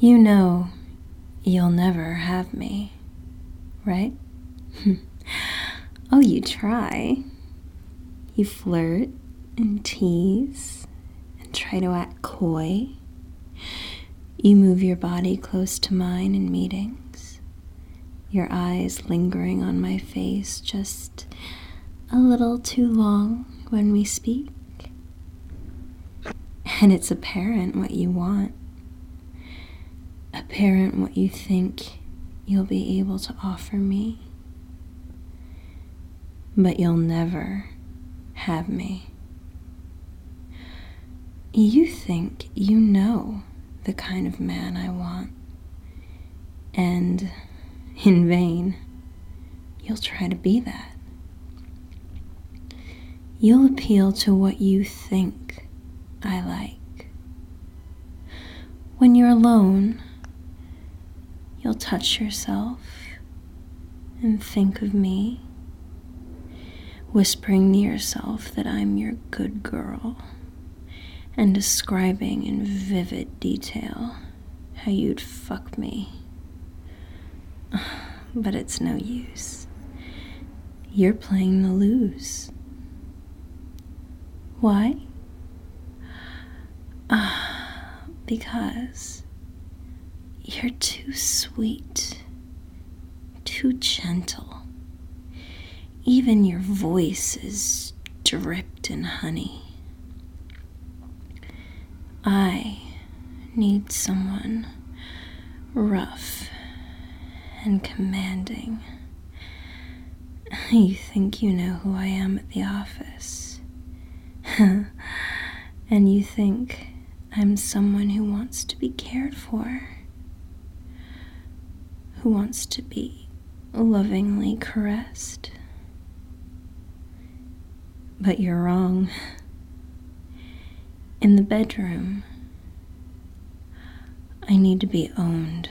You know you'll never have me, right? Oh, you try. You flirt and tease and try to act coy. You move your body close to mine in meetings, your eyes lingering on my face just a little too long when we speak. And it's apparent what you want, apparent what you think you'll be able to offer me. But you'll never have me. You think you know the kind of man I want, and in vain, you'll try to be that. You'll appeal to what you think I like. When you're alone, you'll touch yourself and think of me, whispering to yourself that I'm your good girl, and describing in vivid detail how you'd fuck me. But it's no use. You're playing the lose. Why? Because you're too sweet, too gentle. Even your voice is dripped in honey. I need someone rough and commanding. You think you know who I am at the office. And you think I'm someone who wants to be cared for, who wants to be lovingly caressed. But you're wrong. In the bedroom, I need to be owned,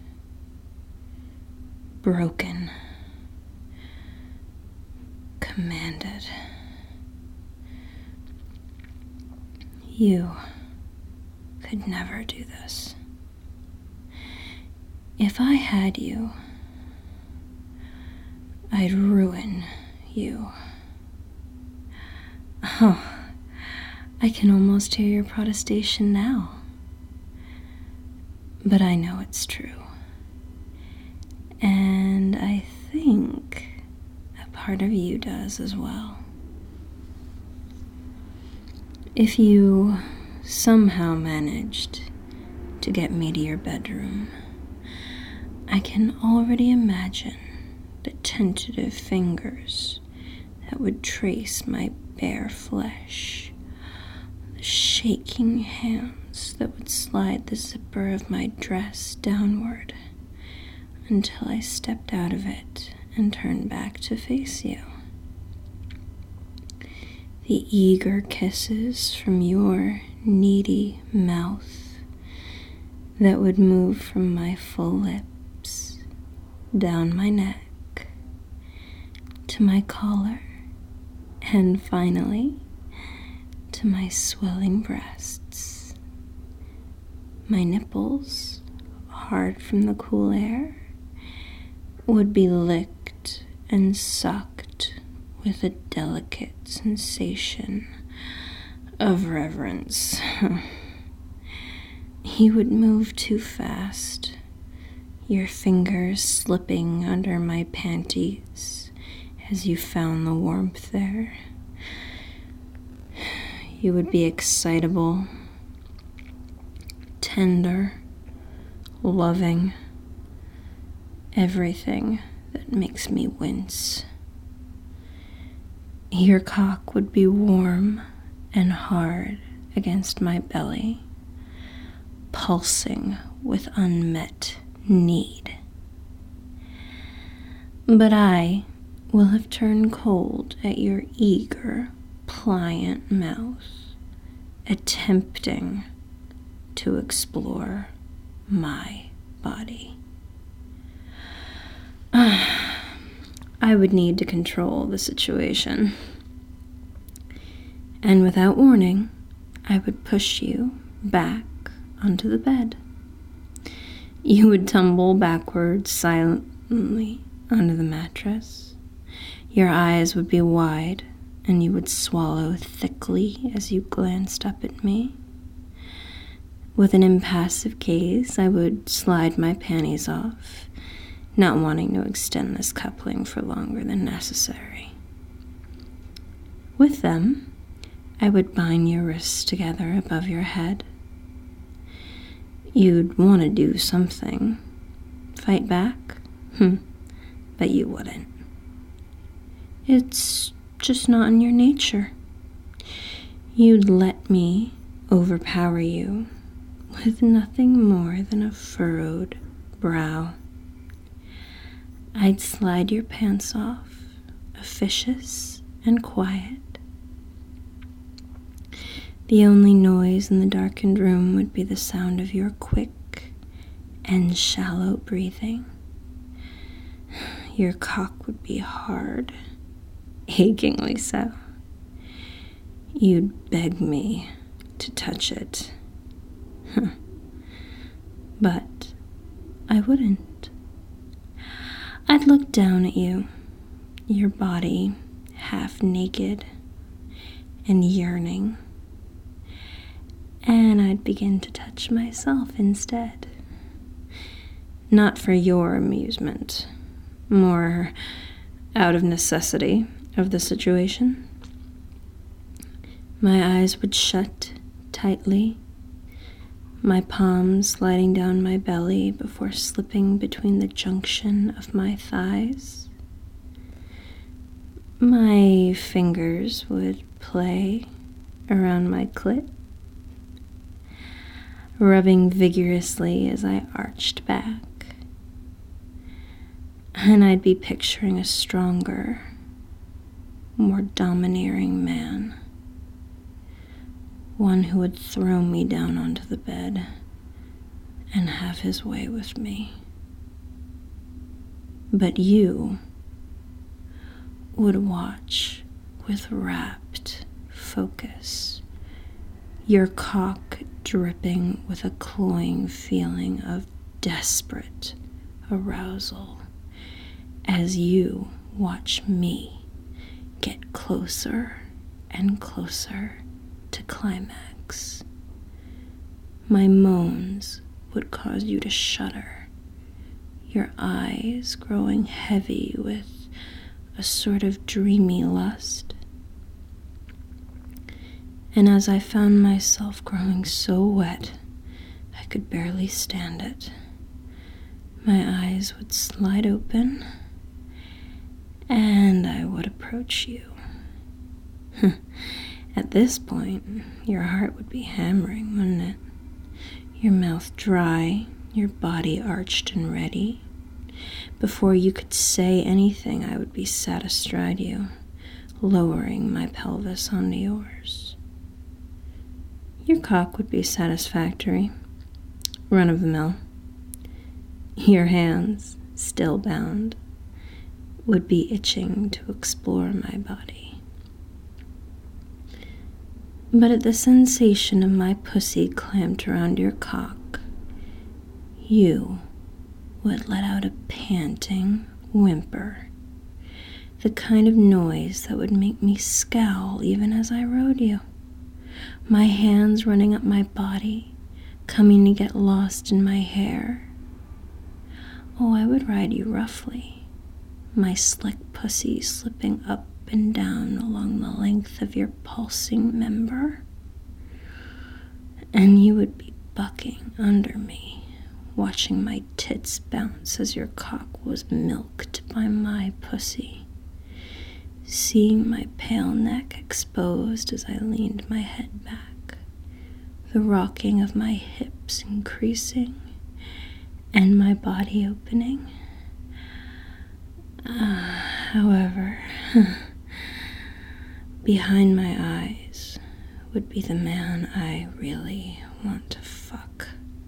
broken, commanded. You could never do this. If I had you, I'd ruin you. Oh, I can almost hear your protestation now. But I know it's true. And I think a part of you does as well. If you somehow managed to get me to your bedroom, I can already imagine the tentative fingers that would trace my bare flesh, the shaking hands that would slide the zipper of my dress downward until I stepped out of it and turned back to face you. The eager kisses from your needy mouth that would move from my full lips down my neck to my collar and finally to my swelling breasts. My nipples, hard from the cool air, would be licked and sucked with a delicate sensation of reverence. You would move too fast, your fingers slipping under my panties as you found the warmth there. You would be excitable, tender, loving, everything that makes me wince. Your cock would be warm and hard against my belly, pulsing with unmet need. But I will have turned cold at your eager, pliant mouth, attempting to explore my body. I would need to control the situation. And without warning, I would push you back onto the bed. You would tumble backwards silently onto the mattress. Your eyes would be wide, and you would swallow thickly as you glanced up at me. With an impassive gaze, I would slide my panties off, not wanting to extend this coupling for longer than necessary. With them, I would bind your wrists together above your head. You'd want to do something. Fight back? But you wouldn't. It's just not in your nature. You'd let me overpower you with nothing more than a furrowed brow. I'd slide your pants off, officious and quiet. The only noise in the darkened room would be the sound of your quick and shallow breathing. Your cock would be hard, achingly so. You'd beg me to touch it. But I wouldn't. I'd look down at you, your body half naked and yearning, and I'd begin to touch myself instead. Not for your amusement, more out of necessity of the situation. My eyes would shut tightly, my palms sliding down my belly before slipping between the junction of my thighs. My fingers would play around my clit, rubbing vigorously as I arched back. And I'd be picturing a stronger, more domineering man. One who would throw me down onto the bed and have his way with me. But you would watch with rapt focus, your cock dripping with a cloying feeling of desperate arousal as you watch me get closer and closer to climax. My moans would cause you to shudder, your eyes growing heavy with a sort of dreamy lust. And as I found myself growing so wet, I could barely stand it, my eyes would slide open, and I would approach you. At this point, your heart would be hammering, wouldn't it? Your mouth dry, your body arched and ready. Before you could say anything, I would be sat astride you, lowering my pelvis onto yours. Your cock would be satisfactory, run of the mill. Your hands, still bound, would be itching to explore my body. But at the sensation of my pussy clamped around your cock, you would let out a panting whimper, the kind of noise that would make me scowl even as I rode you, my hands running up my body, coming to get lost in my hair. Oh, I would ride you roughly, my slick pussy slipping up and down along the length of your pulsing member, and you would be bucking under me, watching my tits bounce as your cock was milked by my pussy, seeing my pale neck exposed as I leaned my head back, the rocking of my hips increasing, and my body opening. However, behind my eyes would be the man I really want to fuck.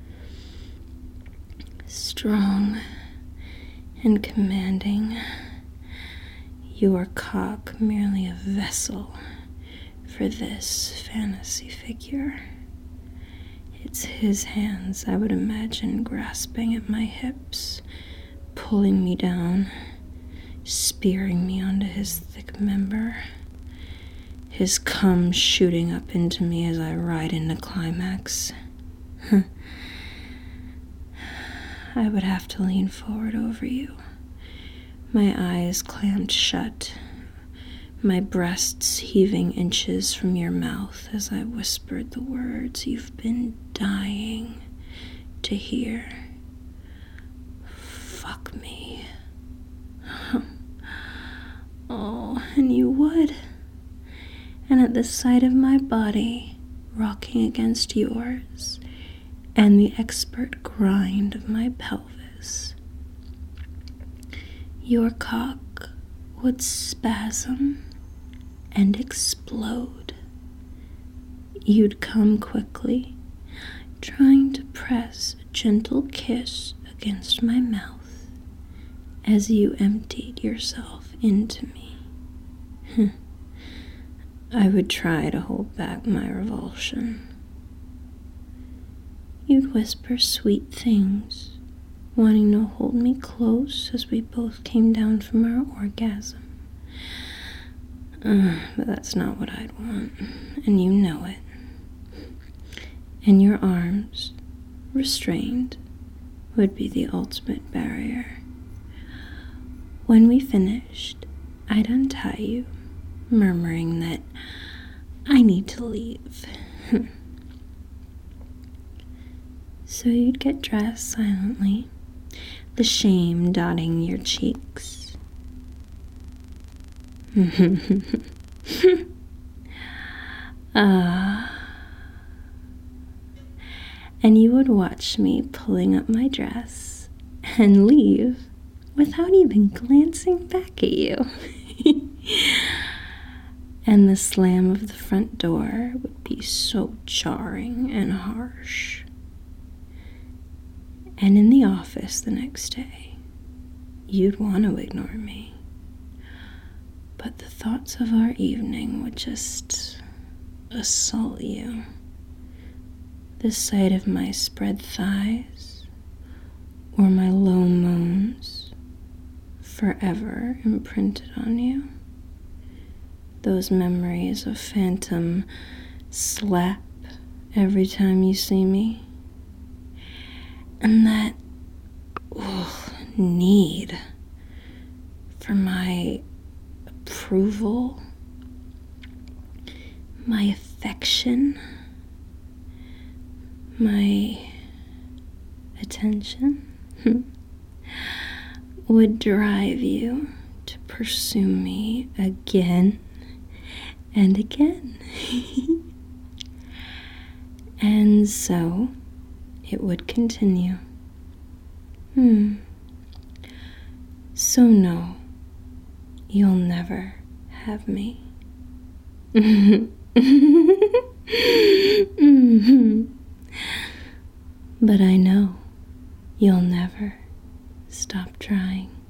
Strong and commanding, your cock merely a vessel for this fantasy figure. It's his hands, I would imagine, grasping at my hips, pulling me down, spearing me onto his thick member. His cum shooting up into me as I ride into climax. I would have to lean forward over you, my eyes clamped shut, my breasts heaving inches from your mouth as I whispered the words you've been dying to hear. Fuck me. Oh, and you would. And at the sight of my body rocking against yours and the expert grind of my pelvis, your cock would spasm and explode. You'd come quickly, trying to press a gentle kiss against my mouth as you emptied yourself into me. I would try to hold back my revulsion. You'd whisper sweet things, wanting to hold me close as we both came down from our orgasm. But that's not what I'd want, and you know it. And your arms, restrained, would be the ultimate barrier. When we finished, I'd untie you, murmuring that I need to leave. So you'd get dressed silently, the shame dotting your cheeks. And you would watch me pulling up my dress and leave without even glancing back at you. And the slam of the front door would be so jarring and harsh. And in the office the next day, you'd want to ignore me. But the thoughts of our evening would just assault you. The sight of my spread thighs or my low moans forever imprinted on you. Those memories of phantom slap every time you see me. And that need for my approval, my affection, my attention would drive you to pursue me again and again. And so it would continue. So no, you'll never have me. But I know you'll never stop trying.